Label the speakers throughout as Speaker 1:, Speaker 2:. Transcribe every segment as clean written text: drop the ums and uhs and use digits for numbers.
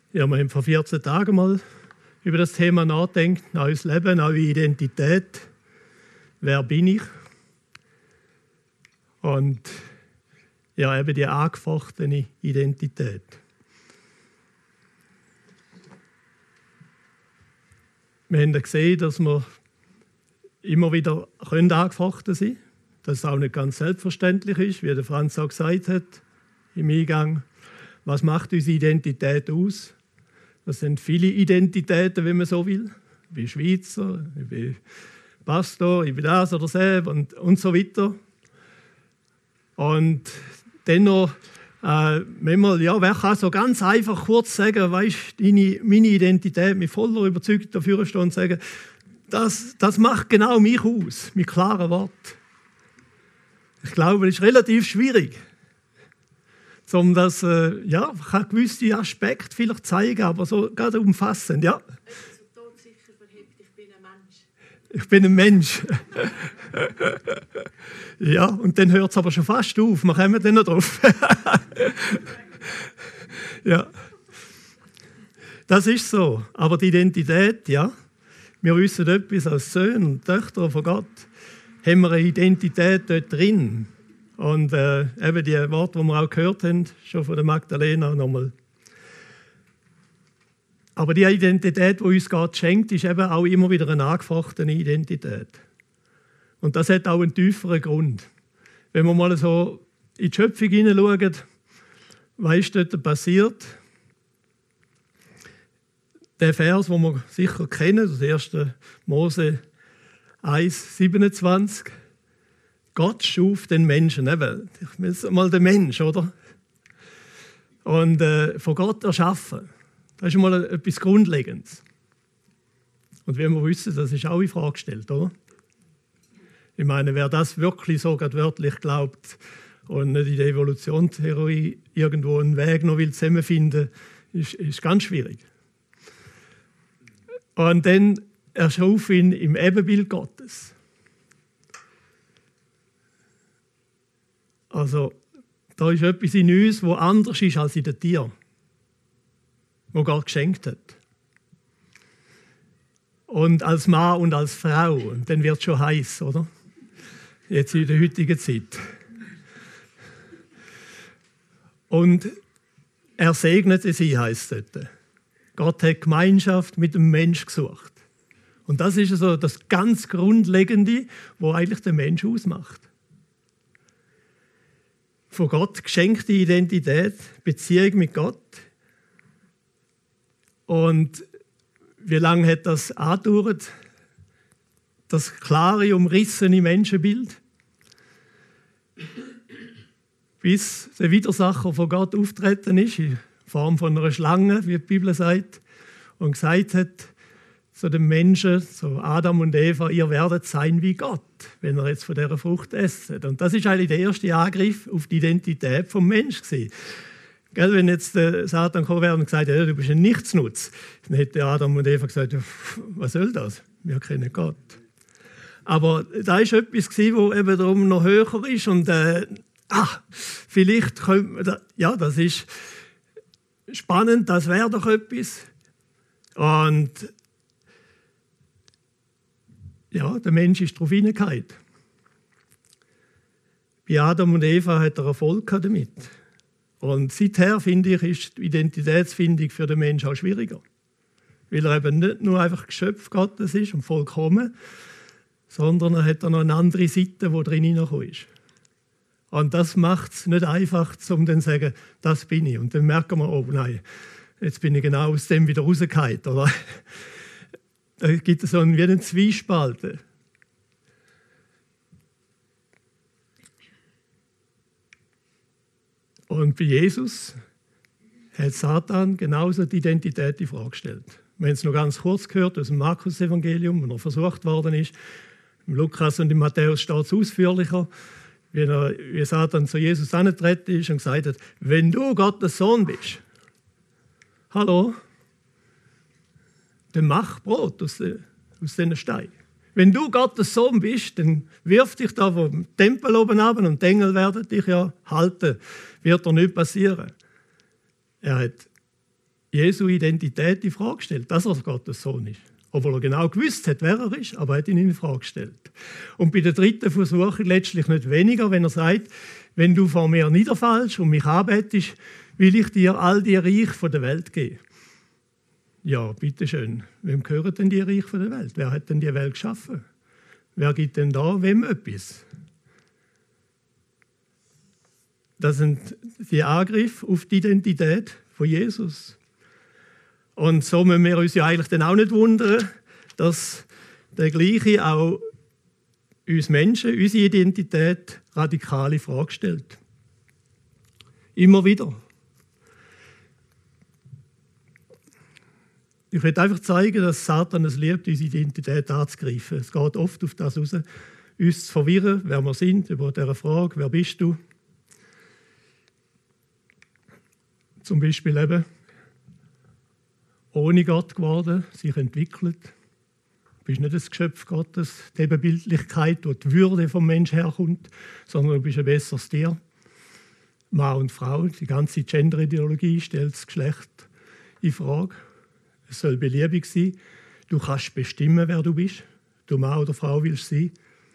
Speaker 1: Ja, wir haben vor 14 Tagen mal über das Thema nachgedacht. Neues Leben, neue Identität. Wer bin ich? Und ja, eben die angefochtene Identität. Wir haben gesehen, dass wir immer wieder angefochten sein können. Dass es auch nicht ganz selbstverständlich ist, wie der Franz auch gesagt hat im Eingang. Was macht unsere Identität aus? Das sind viele Identitäten, wenn man so will. Ich bin Schweizer, ich bin Pastor, ich bin das oder das und so weiter. Und dennoch, manchmal, ja, wer kann so ganz einfach kurz sagen, weißt, meine Identität, mit voller Überzeugung dafür stehen und sagen, das macht genau mich aus, mit klaren Worten. Ich glaube, es ist relativ schwierig, um das, ja, ich kann gewisse Aspekte vielleicht zeigen, aber so gerade umfassend, ja.
Speaker 2: Todsicher verhebt, ich bin ein Mensch.
Speaker 1: Ich bin ein Mensch. Ja, und dann hört es aber schon fast auf. Wir kommen dann noch drauf. Ja, das ist so. Aber die Identität, ja, wir wissen etwas als Söhne und Töchter von Gott, haben wir eine Identität dort drin. Und eben die Worte, die wir auch gehört haben, schon von der Magdalena nochmal. Aber die Identität, die uns Gott schenkt, ist eben auch immer wieder eine angefochtene Identität. Und das hat auch einen tieferen Grund. Wenn wir mal so in die Schöpfung hineinschauen, was ist dort passiert? Der Vers, den wir sicher kennen, das 1. Mose 1, 27. Gott schuf den Menschen, eben, ich will mal den Mensch, oder? Und von Gott erschaffen. Das ist mal etwas Grundlegendes. Und wie wir wissen, das ist auch in Frage gestellt, oder? Ich meine, wer das wirklich so wörtlich glaubt und nicht in der Evolutionstheorie irgendwo einen Weg noch will zusammenfinden, ist ganz schwierig. Und dann erschuf ihn im Ebenbild Gottes. Also, da ist etwas in uns, das anders ist als in den Tieren, wo Gott geschenkt hat. Und als Mann und als Frau, und dann wird es schon heiß, oder? Jetzt in der heutigen Zeit. Und er segnete sie, heisst es dort. Gott hat Gemeinschaft mit dem Mensch gesucht. Und das ist also das ganz Grundlegende, was eigentlich den Mensch ausmacht. Von Gott geschenkte Identität, Beziehung mit Gott. Und wie lange hat das angedauert? Das klare, umrissene Menschenbild. Bis der Widersacher von Gott auftreten ist, in Form von einer Schlange, wie die Bibel sagt, und gesagt hat zu den Menschen, zu Adam und Eva, ihr werdet sein wie Gott, wenn ihr jetzt von dieser Frucht esst. Und das ist eigentlich der erste Angriff auf die Identität des Menschen. Gell, wenn jetzt der Satan gekommen wäre und gesagt hätte, du bist ein Nichtsnutz, dann hätte Adam und Eva gesagt, was soll das? Wir kennen Gott. Aber da war etwas, das eben darum noch höher ist. Und vielleicht könnte man ja, das ist spannend, das wäre doch etwas. Und ja, der Mensch ist darauf hineingehauen. Bei Adam und Eva hat er Erfolg damit. Und seither, finde ich, ist die Identitätsfindung für den Menschen auch schwieriger. Weil er eben nicht nur einfach Geschöpf Gottes ist und vollkommen, sondern er hat noch eine andere Seite, die drin hineingekommen ist. Und das macht es nicht einfach, um dann zu sagen, das bin ich. Und dann merken wir, oh nein, jetzt bin ich genau aus dem wieder rausgefallen. Oder? Da gibt es so wie einen Zwiespalt. Und bei Jesus hat Satan genauso die Identität in Frage gestellt. Wir haben es noch ganz kurz gehört aus dem Markus-Evangelium, wo er versucht worden ist. Im Lukas und im Matthäus steht es ausführlicher, wie Satan zu Jesus herangetreten ist und gesagt hat, wenn du Gottes Sohn bist, hallo, dann mach Brot aus diesen Steinen. Wenn du Gottes Sohn bist, dann wirf dich da vom Tempel oben ab und die Engel werden dich ja halten. Wird doch nicht passieren. Er hat Jesu Identität in Frage gestellt, dass er Gottes Sohn ist. Obwohl er genau gewusst hat, wer er ist, aber er hat ihn in Frage gestellt. Und bei der dritten Versuchung letztlich nicht weniger, wenn er sagt, wenn du vor mir niederfällst und mich anbetest, will ich dir all die Reich von der Welt geben. Ja, bitteschön. Wem gehören denn die Reich von der Welt? Wer hat denn die Welt geschaffen? Wer gibt denn da wem etwas? Das sind die Angriffe auf die Identität von Jesus. Und so müssen wir uns ja eigentlich dann auch nicht wundern, dass der Gleiche auch uns Menschen, unsere Identität radikal in Frage stellt. Immer wieder. Ich will einfach zeigen, dass Satan es liebt, unsere Identität anzugreifen. Es geht oft auf das raus, uns zu verwirren, wer wir sind, über diese Frage, wer bist du? Zum Beispiel eben, ohne Gott geworden, sich entwickelt. Du bist nicht das Geschöpf Gottes, die Ebenbildlichkeit, wo die Würde vom Menschen herkommt, sondern du bist ein besseres Tier. Mann und Frau, die ganze Gender-Ideologie stellt das Geschlecht in Frage. Es soll beliebig sein. Du kannst bestimmen, wer du bist. Du Mann oder Frau willst sein.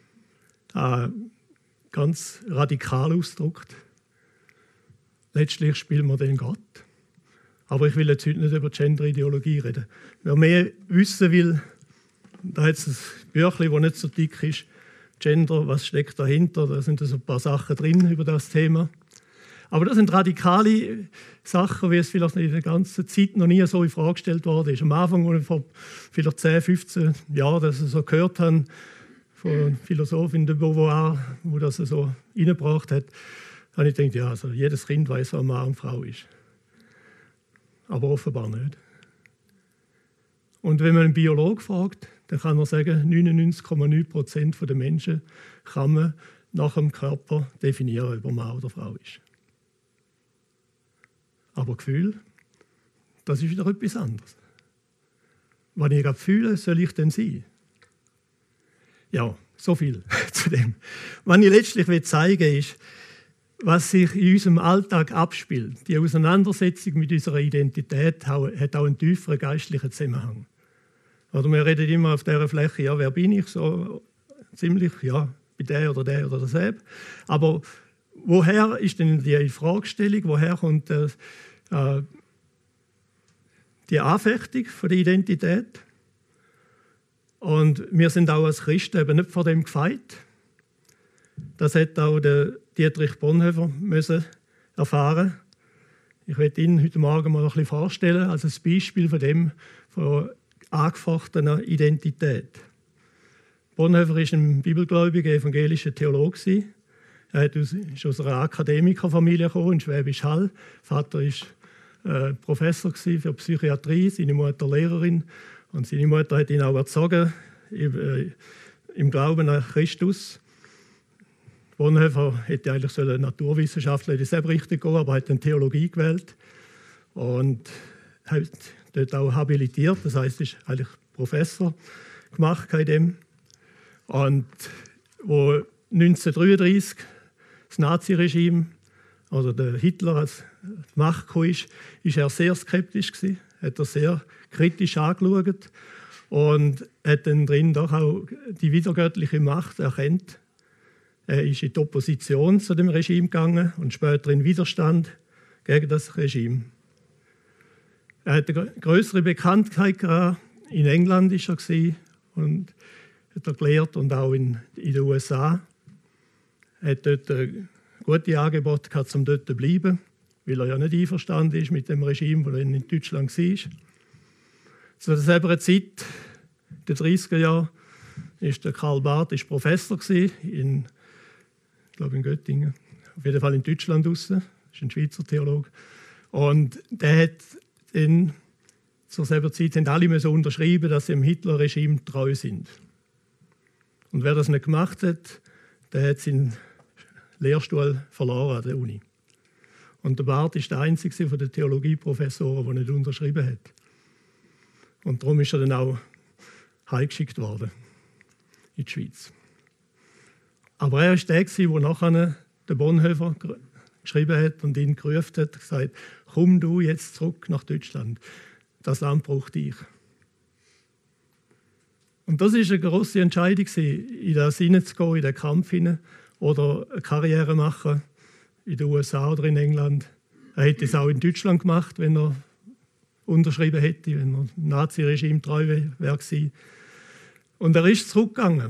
Speaker 1: Ganz radikal ausgedrückt. Letztlich spielen wir den Gott. Aber ich will jetzt heute nicht über Gender-Ideologie reden. Wer mehr wissen will, da hat es ein Büchlein, das nicht so dick ist. Gender, was steckt dahinter? Da sind so ein paar Sachen drin über das Thema. Aber das sind radikale Sachen, wie es vielleicht in der ganzen Zeit noch nie so in Frage gestellt worden ist. Am Anfang, als ich vor vielleicht 10, 15 Jahren das so gehört habe, von einer Philosophin de Beauvoir, die das so reingebracht hat, habe ich gedacht, ja, also jedes Kind weiß, was Mann und Frau ist. Aber offenbar nicht. Und wenn man einen Biologen fragt, dann kann er sagen, 99,9% der Menschen kann man nach dem Körper definieren, ob er Mann oder Frau ist. Aber Gefühl, das ist wieder etwas anderes. Was ich gerade fühle, soll ich denn sein? Ja, so viel zu dem. Was ich letztlich zeigen will, ist, was sich in unserem Alltag abspielt. Die Auseinandersetzung mit unserer Identität hat auch einen tieferen geistlichen Zusammenhang. Oder wir reden immer auf dieser Fläche, ja, wer bin ich? So ziemlich, ja, bei der oder dasselbe. Aber woher ist denn die Infragestellung? Woher kommt die Anfechtung von der Identität? Und wir sind auch als Christen eben nicht vor dem gefeit. Das hat auch der Dietrich Bonhoeffer müssen erfahren. Ich werde Ihnen heute Morgen mal ein bisschen vorstellen, als ein Beispiel von angefochtener Identität. Bonhoeffer war ein bibelgläubiger evangelischer Theologe. Er ist aus einer Akademikerfamilie gekommen, in Schwäbisch Hall. Vater war Professor für Psychiatrie, seine Mutter Lehrerin. Und seine Mutter hat ihn auch erzogen im Glauben an Christus. Bonhoeffer hätte eigentlich Naturwissenschaftler in dieselbe Richtung gehen, aber hat dann Theologie gewählt und hat dort auch habilitiert, das heisst, ist eigentlich Professor gemacht in dem. Und wo 1933 das Naziregime oder der Hitler als Macht kam, ist er sehr skeptisch gewesen, hat er sehr kritisch angeschaut und hat dann drin doch auch die wiedergöttliche Macht erkannt. Er ist in die Opposition zu dem Regime gegangen und später in Widerstand gegen das Regime. Er hatte eine größere Bekanntheit gehabt. In England war er und hat gelehrt und auch in den USA. Er hat dort gute Angebote gehabt, um dort zu bleiben, weil er ja nicht einverstanden ist mit dem Regime, das in Deutschland war. Zu derselben Zeit, in den 30er Jahren, war der Karl Barth Professor in Göttingen, auf jeden Fall in Deutschland draussen. Das ist ein Schweizer Theologe. Und der hat dann, zur selben Zeit haben alle müssen unterschreiben, dass sie dem Hitler-Regime treu sind. Und wer das nicht gemacht hat, der hat seinen Lehrstuhl verloren an der Uni. Und der Barth ist der einzige von den Theologieprofessoren, der nicht unterschrieben hat. Und darum ist er dann auch heimgeschickt worden in die Schweiz. Aber er war der, der nachher den Bonhoeffer geschrieben hat und ihn gerufen hat, gesagt, komm du jetzt zurück nach Deutschland. Das Land braucht dich. Und das war eine grosse Entscheidung, in das hineinzugehen, in den Kampf hinein oder eine Karriere machen in den USA oder in England. Er hätte es auch in Deutschland gemacht, wenn er unterschrieben hätte, wenn er dem Nazi-Regime treu wäre gewesen. Und er ist zurückgegangen.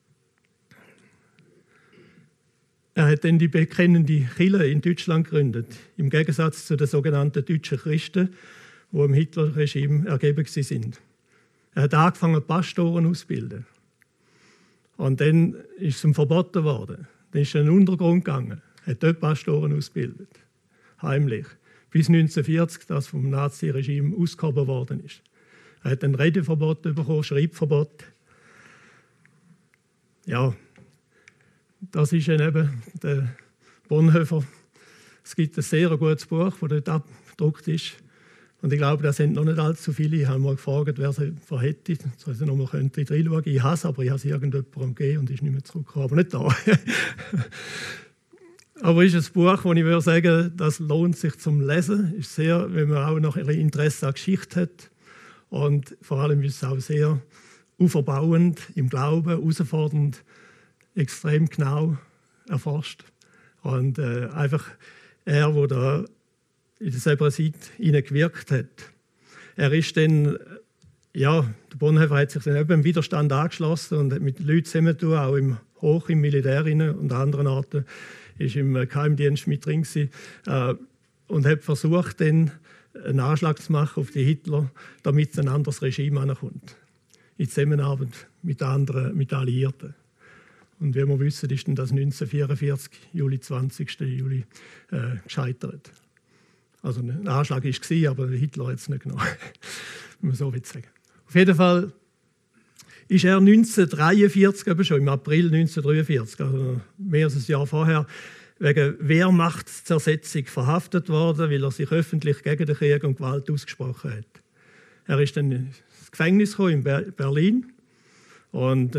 Speaker 1: Er hat dann die bekennende Kirche in Deutschland gegründet, im Gegensatz zu den sogenannten deutschen Christen, die im Hitler-Regime ergeben sind. Er hat angefangen, Pastoren auszubilden. Und dann ist es ihm verboten worden. Dann ist er in den Untergrund gegangen, hat dort Pastoren ausgebildet, heimlich, bis 1940 das vom Nazi-Regime ausgehoben worden ist. Er hat ein Redeverbot bekommen, Schreibverbot. Ja, das ist eben der Bonhoeffer. Es gibt ein sehr gutes Buch, das dort abgedruckt ist. Und ich glaube, da sind noch nicht allzu viele. Ich habe mal gefragt, wer sie hätte. Also noch mal könnte ich reinschauen. Ich habe es, aber ich habe es irgendjemandem gegeben und ist nicht mehr zurückgekommen. Aber nicht da. Aber es ist ein Buch, das ich würde sagen, das lohnt sich zum Lesen. Ist sehr, wenn man auch noch ein Interesse an Geschichte hat. Und vor allem ist es auch sehr auferbauend im Glauben, herausfordernd, extrem genau erforscht. Und einfach er, der da in selber Zeit gewirkt hat. Er ist dann, ja, der Bonhoeffer hat sich dann eben im Widerstand angeschlossen und hat mit Leuten zusammentun, auch im Militär und an anderen Orten, ist im Geheimdienst mit drin gewesen, und hat versucht, dann einen Anschlag zu machen auf die Hitler, damit ein anderes Regime ankommt. In Zusammenarbeit mit anderen, mit Alliierten. Und wie wir wissen, ist dann das 1944, Juli 20. Juli, gescheitert. Also ein Anschlag war es, aber Hitler hat es nicht genommen, wenn man so will sagen. Auf jeden Fall ist er 1943, eben schon im April 1943, also mehr als ein Jahr vorher, wegen Wehrmachtszersetzung verhaftet worden, weil er sich öffentlich gegen den Krieg und Gewalt ausgesprochen hat. Er ist dann ins Gefängnis gekommen in Berlin und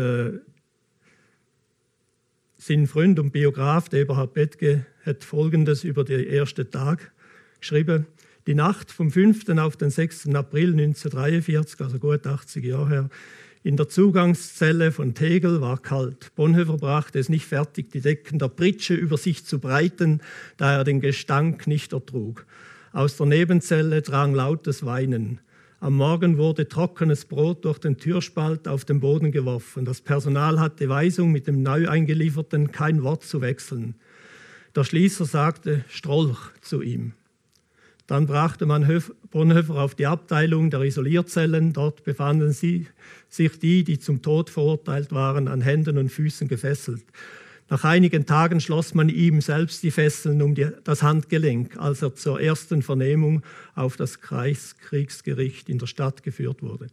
Speaker 1: sein Freund und Biograf, der Eberhard Bethge, hat Folgendes über den ersten Tag geschrieben. Die Nacht vom 5. auf den 6. April 1943, also gut 80 Jahre her, in der Zugangszelle von Tegel war kalt. Bonhoeffer brachte es nicht fertig, die Decken der Pritsche über sich zu breiten, da er den Gestank nicht ertrug. Aus der Nebenzelle drang lautes Weinen. Am Morgen wurde trockenes Brot durch den Türspalt auf den Boden geworfen. Das Personal hatte Weisung, mit dem neu eingelieferten kein Wort zu wechseln. Der Schließer sagte Strolch zu ihm. Dann brachte man Bonhoeffer auf die Abteilung der Isolierzellen. Dort befanden sich die zum Tod verurteilt waren, an Händen und Füßen gefesselt. Nach einigen Tagen schloss man ihm selbst die Fesseln um das Handgelenk, als er zur ersten Vernehmung auf das Kreiskriegsgericht in der Stadt geführt wurde.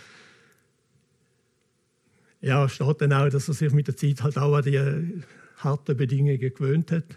Speaker 1: Ja, steht dann auch, dass er sich mit der Zeit halt auch an die harten Bedingungen gewöhnt hat.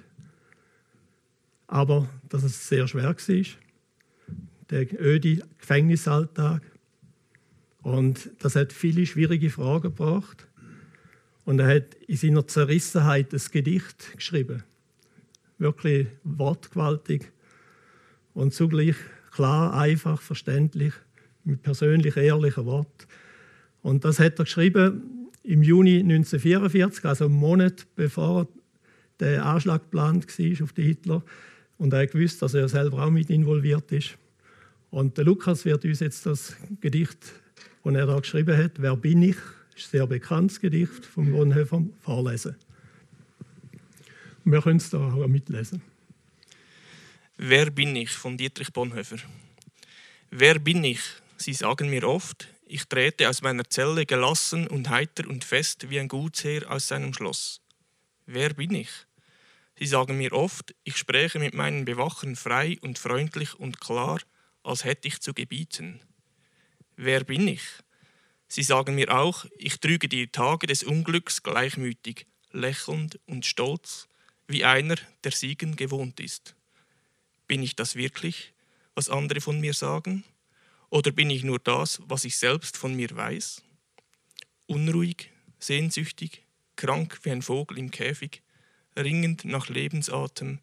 Speaker 1: Aber dass es sehr schwer war, der öde Gefängnisalltag. Und das hat viele schwierige Fragen gebracht. Und er hat in seiner Zerrissenheit ein Gedicht geschrieben. Wirklich wortgewaltig und zugleich klar, einfach, verständlich, mit persönlich ehrlichen Worten. Und das hat er geschrieben im Juni 1944, also einen Monat bevor der Anschlag geplant war auf die Hitler. Und er wusste, dass er selber auch mit involviert ist. Und der Lukas wird uns jetzt das Gedicht, das er da geschrieben hat, «Wer bin ich?», ist ein sehr bekanntes Gedicht von Bonhoeffer, vorlesen. Und wir können es da auch mitlesen.
Speaker 3: Wer bin ich von Dietrich Bonhoeffer? Wer bin ich? Sie sagen mir oft, ich trete aus meiner Zelle gelassen und heiter und fest wie ein Gutsherr aus seinem Schloss. Wer bin ich? Sie sagen mir oft, ich spräche mit meinen Bewachern frei und freundlich und klar, als hätte ich zu gebieten. Wer bin ich? Sie sagen mir auch, ich trüge die Tage des Unglücks gleichmütig, lächelnd und stolz, wie einer, der Siegen gewohnt ist. Bin ich das wirklich, was andere von mir sagen? Oder bin ich nur das, was ich selbst von mir weiß? Unruhig, sehnsüchtig, krank wie ein Vogel im Käfig, ringend nach Lebensatem,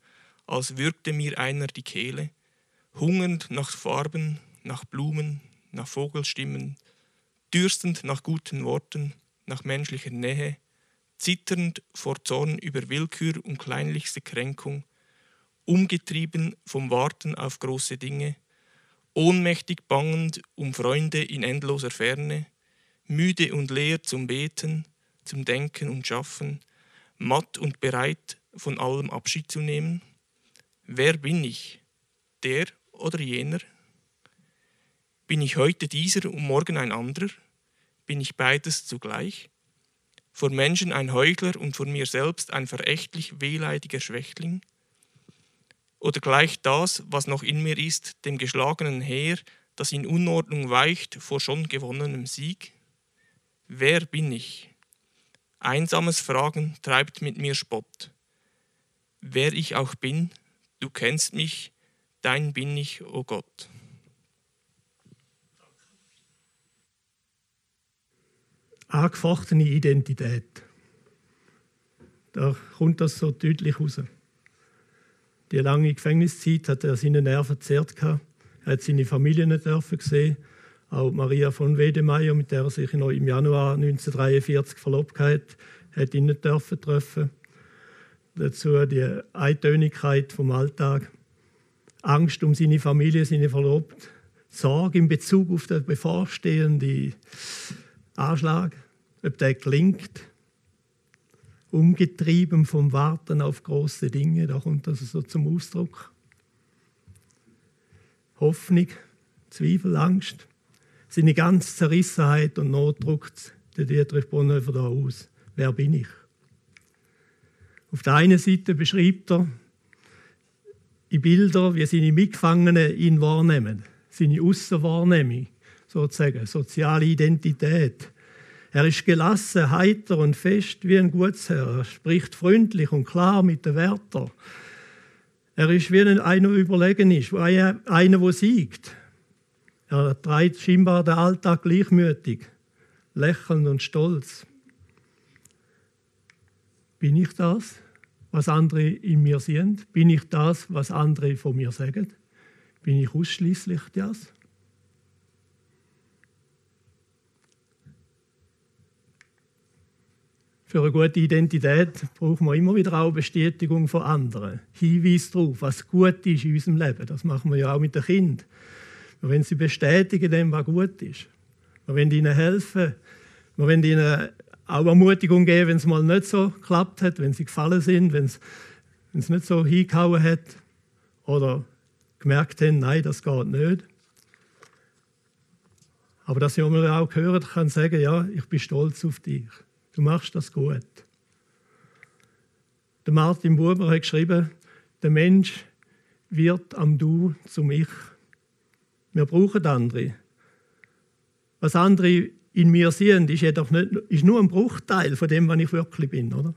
Speaker 3: als würgte mir einer die Kehle, hungernd nach Farben, nach Blumen, nach Vogelstimmen, dürstend nach guten Worten, nach menschlicher Nähe, zitternd vor Zorn über Willkür und kleinlichste Kränkung, umgetrieben vom Warten auf große Dinge, ohnmächtig bangend um Freunde in endloser Ferne, müde und leer zum Beten, zum Denken und Schaffen, matt und bereit, von allem Abschied zu nehmen? Wer bin ich? Der oder jener? Bin ich heute dieser und morgen ein anderer? Bin ich beides zugleich? Vor Menschen ein Heuchler und vor mir selbst ein verächtlich wehleidiger Schwächling? Oder gleicht das, was noch in mir ist, dem geschlagenen Heer, das in Unordnung weicht vor schon gewonnenem Sieg? Wer bin ich? Einsames Fragen treibt mit mir Spott. Wer ich auch bin, du kennst mich, dein bin ich, o Gott.
Speaker 1: Angefochtene Identität. Da kommt das so deutlich raus. Die lange Gefängniszeit hat er seine Nerven zerrt. Er hat seine Familie nicht sehen. Auch Maria von Wedemeyer, mit der er sich noch im Januar 1943 verlobt hat, hat ihn nicht treffen. Dazu die Eintönigkeit vom Alltag, Angst um seine Familie, seine Verlobte, Sorge in Bezug auf den bevorstehenden Anschlag, ob der gelingt, umgetrieben vom Warten auf große Dinge, da kommt das so zum Ausdruck. Hoffnung, Zweifel, Angst, seine ganze Zerrissenheit und Not drückt der Dietrich Bonhoeffer da aus. Wer bin ich? Auf der einen Seite beschreibt er in Bildern, wie seine Mitgefangenen ihn wahrnehmen, seine Aussenwahrnehmung, sozusagen, soziale Identität. Er ist gelassen, heiter und fest wie ein Gutsherr. Er spricht freundlich und klar mit den Wärtern. Er ist wie einer, der überlegen ist, einer, der siegt. Er trägt scheinbar den Alltag gleichmütig, lächelnd und stolz. Bin ich das, was andere in mir sehen? Bin ich das, was andere von mir sagen? Bin ich ausschließlich das? Für eine gute Identität braucht man immer wieder auch Bestätigung von anderen. Hinweis darauf, was gut ist in unserem Leben. Das machen wir ja auch mit den Kindern. Wir wollen sie bestätigen, dem, was gut ist. Wir wollen ihnen helfen. Wir wollen ihnen auch Ermutigung geben, wenn es mal nicht so geklappt hat, wenn sie gefallen sind, wenn es nicht so hingehauen hat oder gemerkt haben, nein, das geht nicht. Aber dass jemand auch gehört kann sagen, ja, ich bin stolz auf dich. Du machst das gut. Der Martin Buber hat geschrieben, der Mensch wird am Du zum Ich. Wir brauchen andere. Was andere in mir sehen, ist jedoch nicht, ist nur ein Bruchteil von dem, was ich wirklich bin, oder?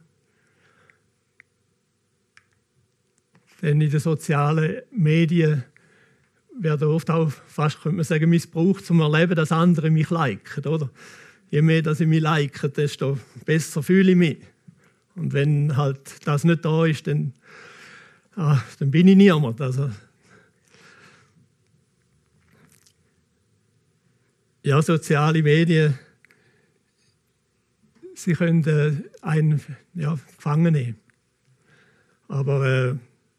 Speaker 1: Denn in den sozialen Medien werden oft auch fast, könnte man sagen, missbraucht, um zu erleben, dass andere mich liken, oder? Je mehr, dass ich mich like, desto besser fühle ich mich. Und wenn halt das nicht da ist, dann bin ich niemand. Also, ja, soziale Medien, sie können einen gefangen nehmen. Aber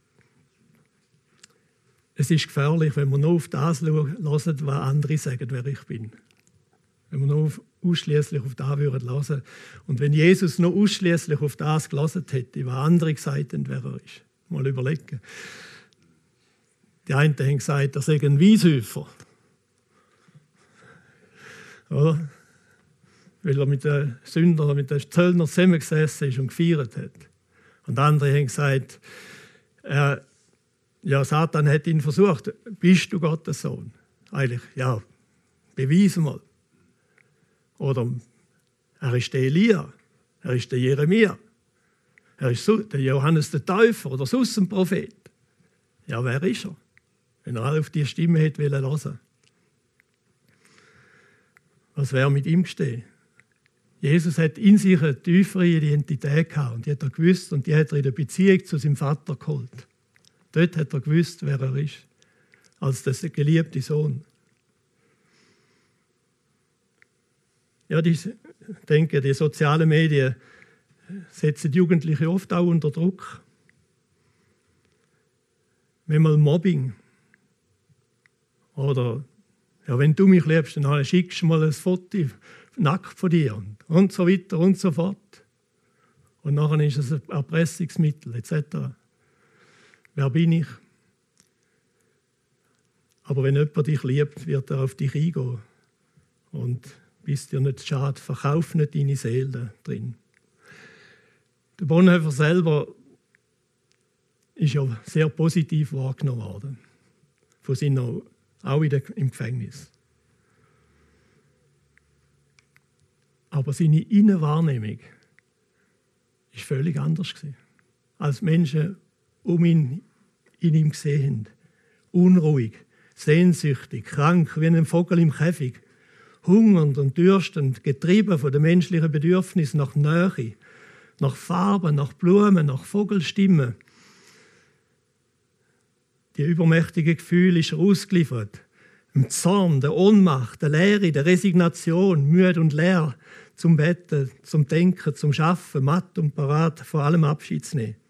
Speaker 1: es ist gefährlich, wenn man nur auf das hört, was andere sagen, wer ich bin. Wenn wir nur ausschließlich auf das hören hören. Und wenn Jesus nur ausschließlich auf das gelassen hätte, was andere gesagt haben, wer er ist. Mal überlegen. Die einen haben gesagt, er sei ein Weishäufer. Oder? Weil er mit den Sündern, mit den Zöllnern zusammengesessen ist und gefeiert hat. Und andere haben gesagt, Satan hat ihn versucht, bist du Gottes Sohn? Eigentlich, ja, beweis mal. Oder er ist der Elia, er ist der Jeremia, er ist der Johannes der Täufer oder sonst ein Prophet. Ja, wer ist er? Wenn er alle auf die Stimme hätte hören wollen. Was wäre mit ihm gestehen? Jesus hat in sich eine tiefere Identität gehabt und die hat er gewusst und die hat er in der Beziehung zu seinem Vater geholt. Dort hat er gewusst, wer er ist, als der geliebte Sohn. Ja, ich denke, die sozialen Medien setzen die Jugendlichen oft auch unter Druck. Wenn mal Mobbing oder ja, wenn du mich liebst, dann schickst du mal ein Foto nackt von dir und so weiter und so fort. Und nachher ist es ein Erpressungsmittel etc. Wer bin ich? Aber wenn jemand dich liebt, wird er auf dich eingehen. Und bist dir nicht schade, verkauf nicht deine Seele drin. Der Bonhoeffer selber ist ja sehr positiv wahrgenommen worden. Von seiner, auch im Gefängnis. Aber seine Innenwahrnehmung war völlig anders gewesen, als Menschen um ihn in ihm gesehen haben. Unruhig, sehnsüchtig, krank wie ein Vogel im Käfig, hungernd und dürstend, getrieben von den menschlichen Bedürfnissen nach Nähe, nach Farben, nach Blumen, nach Vogelstimmen. Die übermächtige Gefühle ist er ausgeliefert. Im Zorn, der Ohnmacht, der Leere, der Resignation, müde und leer, zum Betten, zum Denken, zum Schaffen, matt und parat, vor allem Abschied zu nehmen.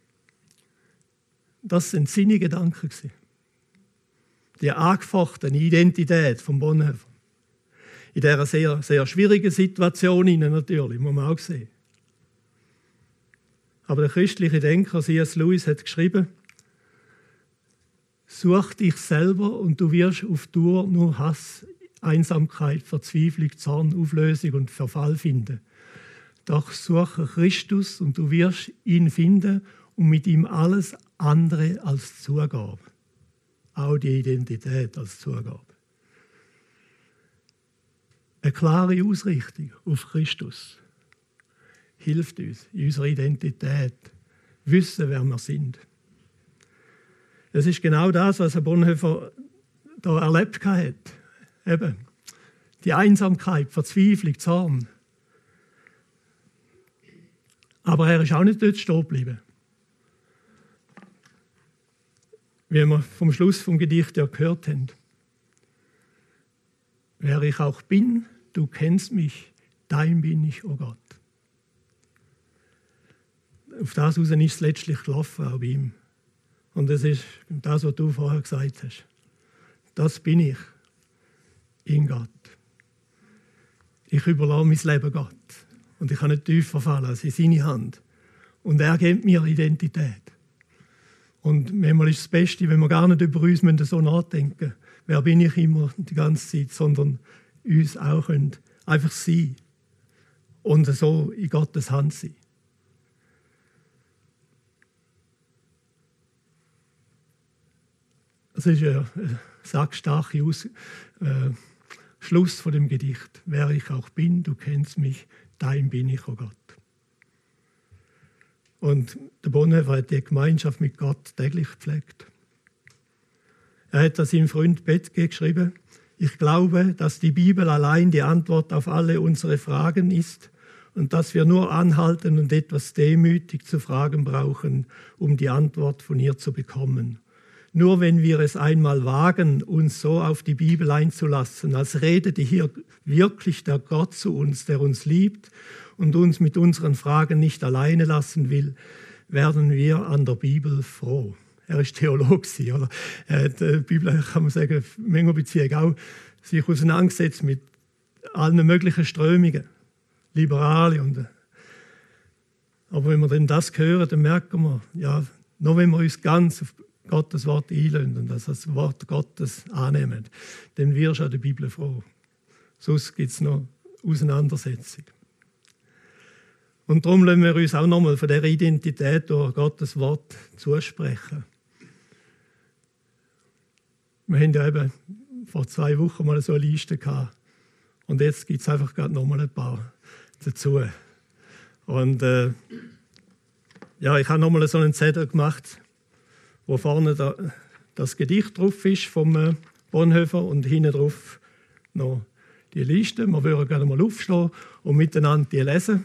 Speaker 1: Das sind seine Gedanken. Die angefochtene Identität von Bonhoeffer. In dieser sehr, sehr schwierigen Situation natürlich, muss man auch sehen. Aber der christliche Denker C.S. Lewis hat geschrieben, such dich selber und du wirst auf Dauer nur Hass, Einsamkeit, Verzweiflung, Zorn, Auflösung und Verfall finden. Doch suche Christus und du wirst ihn finden und mit ihm alles andere als Zugabe. Auch die Identität als Zugabe. Eine klare Ausrichtung auf Christus hilft uns in unserer Identität, wissen, wer wir sind. Das ist genau das, was Herr Bonhoeffer da erlebt hat. Eben die Einsamkeit, Verzweiflung, Zorn. Aber er ist auch nicht dort stehen geblieben. Wie wir vom Schluss vom Gedicht ja gehört haben. Wer ich auch bin, du kennst mich, dein bin ich, o Gott. Auf das raus ist es letztlich gelaufen, auch bei ihm. Und das ist das, was du vorher gesagt hast. Das bin ich in Gott. Ich überlasse mein Leben Gott. Und ich kann nicht tiefer fallen als in seine Hand. Und er gibt mir Identität. Und manchmal ist es das Beste, wenn wir gar nicht über uns so nachdenken müssen. Wer bin ich immer die ganze Zeit, sondern uns auch können einfach sein. Und so in Gottes Hand sein. Das ist ein sackstarker Schluss von dem Gedicht. Wer ich auch bin, du kennst mich, dein bin ich, o Gott. Und der Bonhoeffer hat die Gemeinschaft mit Gott täglich gepflegt. Er hat an seinen Freund Bethge geschrieben, ich glaube, dass die Bibel allein die Antwort auf alle unsere Fragen ist und dass wir nur anhalten und etwas demütig zu fragen brauchen, um die Antwort von ihr zu bekommen. Nur wenn wir es einmal wagen, uns so auf die Bibel einzulassen, als redete hier wirklich der Gott zu uns, der uns liebt und uns mit unseren Fragen nicht alleine lassen will, werden wir an der Bibel froh. Er war Theologe, oder? Er hat die Bibel, kann man sagen, manchmal Beziehung auch sich auseinandergesetzt mit allen möglichen Strömungen, Liberale. Aber wenn wir dann das hören, dann merken wir, ja, nur wenn wir uns ganz auf Gottes Wort einlösen und das Wort Gottes annehmen, dann wirst du an der Bibel froh. Sonst gibt es noch Auseinandersetzung. Und darum lassen wir uns auch nochmal von dieser Identität durch Gottes Wort zusprechen. Wir haben ja eben vor 2 Wochen mal so eine Liste gehabt. Und jetzt gibt es einfach gerade nochmal ein paar dazu. Und ja, ich habe nochmal so einen Zettel gemacht, wo vorne das Gedicht drauf ist vom Bonhoeffer und hinten drauf noch die Liste. Wir würden gerne mal aufstehen und miteinander die lesen.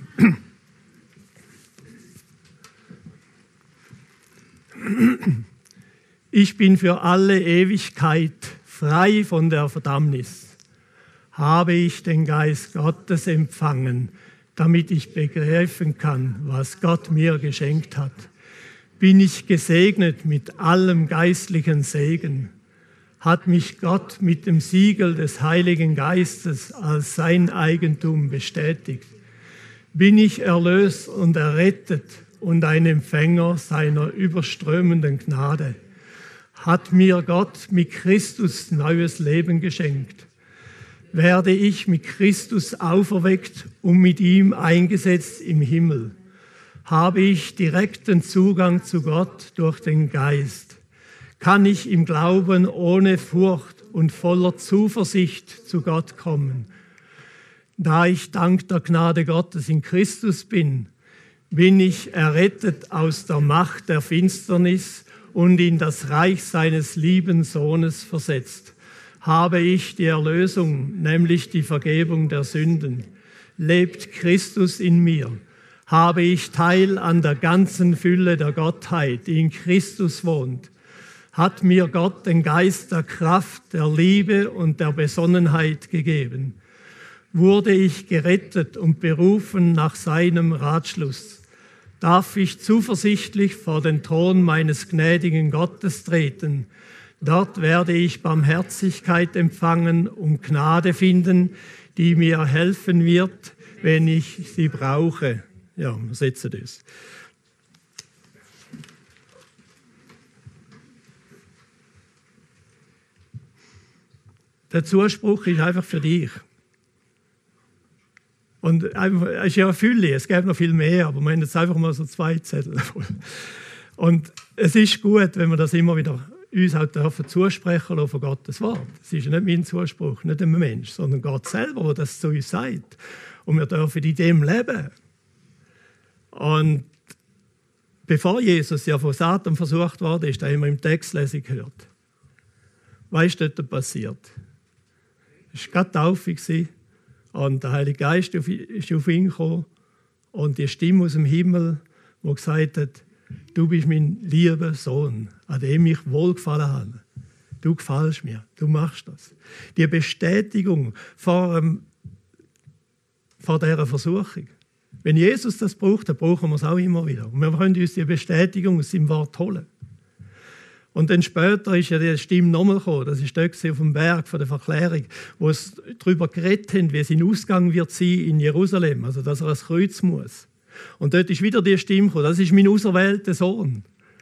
Speaker 1: Ich bin für alle Ewigkeit frei von der Verdammnis. Habe ich den Geist Gottes empfangen, damit ich begreifen kann, was Gott mir geschenkt hat. Bin ich gesegnet mit allem geistlichen Segen. Hat mich Gott mit dem Siegel des Heiligen Geistes als sein Eigentum bestätigt. Bin ich erlöst und errettet und ein Empfänger seiner überströmenden Gnade. Hat mir Gott mit Christus neues Leben geschenkt. Werde ich mit Christus auferweckt und mit ihm eingesetzt im Himmel. Habe ich direkten Zugang zu Gott durch den Geist. Kann ich im Glauben ohne Furcht und voller Zuversicht zu Gott kommen. Da ich dank der Gnade Gottes in Christus bin ich errettet aus der Macht der Finsternis und in das Reich seines lieben Sohnes versetzt. Habe ich die Erlösung, nämlich die Vergebung der Sünden. Lebt Christus in mir. Habe ich Teil an der ganzen Fülle der Gottheit, die in Christus wohnt. Hat mir Gott den Geist der Kraft, der Liebe und der Besonnenheit gegeben. Wurde ich gerettet und berufen nach seinem Ratschluss. Darf ich zuversichtlich vor den Thron meines gnädigen Gottes treten. Dort werde ich Barmherzigkeit empfangen und Gnade finden, die mir helfen wird, wenn ich sie brauche. Ja, wir setzen das. Der Zuspruch ist einfach für dich. Und es ist ja eine Fülle, es gäbe noch viel mehr, aber wir haben jetzt einfach mal so 2 Zettel voll. Und es ist gut, wenn wir das immer wieder uns auch dürfen zusprechen lassen von Gottes Wort. Es ist nicht mein Zuspruch, nicht ein Mensch, sondern Gott selber, der das zu uns sagt. Und wir dürfen in dem leben. Und bevor Jesus ja von Satan versucht wurde, ist, da haben wir im Textlesung gehört. Was ist dort passiert? Es war gerade Taufe und der Heilige Geist ist auf ihn gekommen und die Stimme aus dem Himmel, die gesagt hat, du bist mein lieber Sohn, an dem ich wohlgefallen habe. Du gefällst mir, du machst das. Die Bestätigung vor dieser Versuchung. Wenn Jesus das braucht, dann brauchen wir es auch immer wieder. Und wir können uns die Bestätigung aus seinem Wort holen. Und dann später ist ja die Stimme nochmal gekommen. Das war dort auf dem Berg von der Verklärung, wo es darüber geredet haben, wie sein Ausgang wird sein in Jerusalem, also dass er ans Kreuz muss. Und dort ist wieder die Stimme gekommen, das ist mein auserwählter Sohn.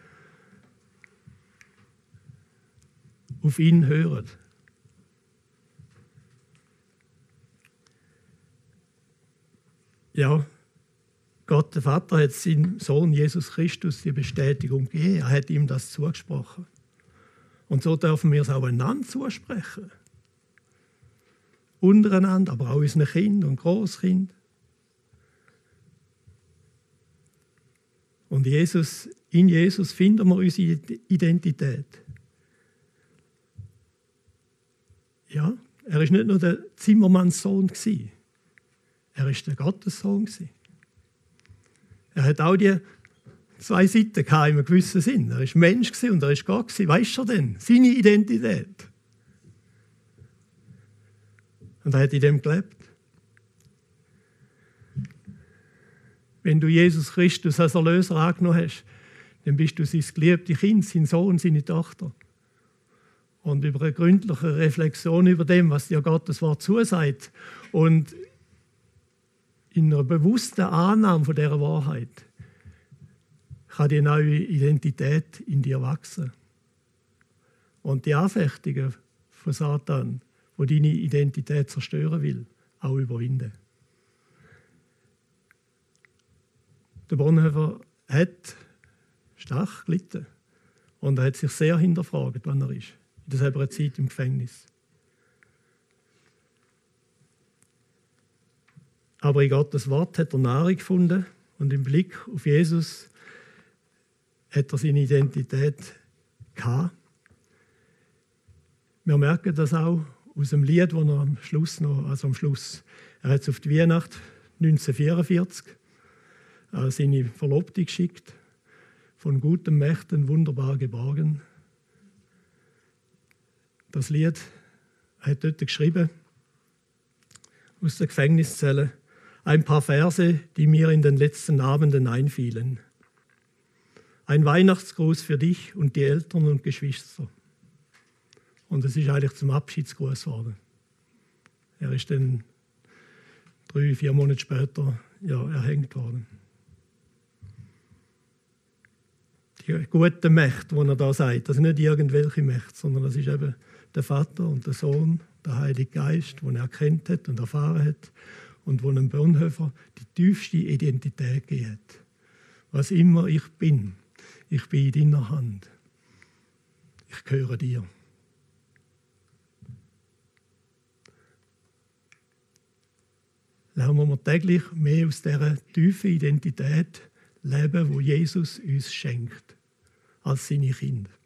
Speaker 1: Auf ihn hören. Ja, Gott, der Vater, hat seinem Sohn Jesus Christus die Bestätigung gegeben. Er hat ihm das zugesprochen. Und so dürfen wir es auch einander zusprechen. Untereinander, aber auch unseren Kindern und Großkindern. Und in Jesus finden wir unsere Identität. Ja, er war nicht nur der Zimmermannssohn, er war der Gottessohn. Er hat auch die 2 Seiten in einem gewissen Sinn. Er war Mensch und er war Gott. Weißt du denn? Seine Identität. Und er hat in dem gelebt. Wenn du Jesus Christus als Erlöser angenommen hast, dann bist du sein geliebtes Kind, sein Sohn, seine Tochter. Und über eine gründliche Reflexion über dem, was dir Gottes Wort zusagt und in einer bewussten Annahme von dieser Wahrheit kann die neue Identität in dir wachsen. Und die Anfechtungen von Satan, die deine Identität zerstören will, auch überwinden. Der Bonhoeffer hat stark gelitten und er hat sich sehr hinterfragt, wann er ist. In derselben Zeit im Gefängnis. Aber in Gottes Wort hat er Nahrung gefunden und im Blick auf Jesus hat er seine Identität gehabt. Wir merken das auch aus dem Lied, das er am Schluss, er hat es auf die Weihnacht 1944 seine Verlobte geschickt, von guten Mächten wunderbar geborgen. Das Lied hat dort geschrieben, aus der Gefängniszelle, ein paar Verse, die mir in den letzten Abenden einfielen. Ein Weihnachtsgruß für dich und die Eltern und Geschwister. Und es ist eigentlich zum Abschiedsgruß geworden. Er ist dann 3-4 Monate später erhängt worden. Die guten Mächte, die er da sagt, das sind nicht irgendwelche Mächte, sondern das ist eben der Vater und der Sohn, der Heilige Geist, den er erkannt hat und erfahren hat und wo einem Bonhoeffer die tiefste Identität gegeben hat. Was immer ich bin in deiner Hand. Ich gehöre dir. Lernen wir täglich mehr aus dieser tiefen Identität leben, wo Jesus uns schenkt, als seine Kinder.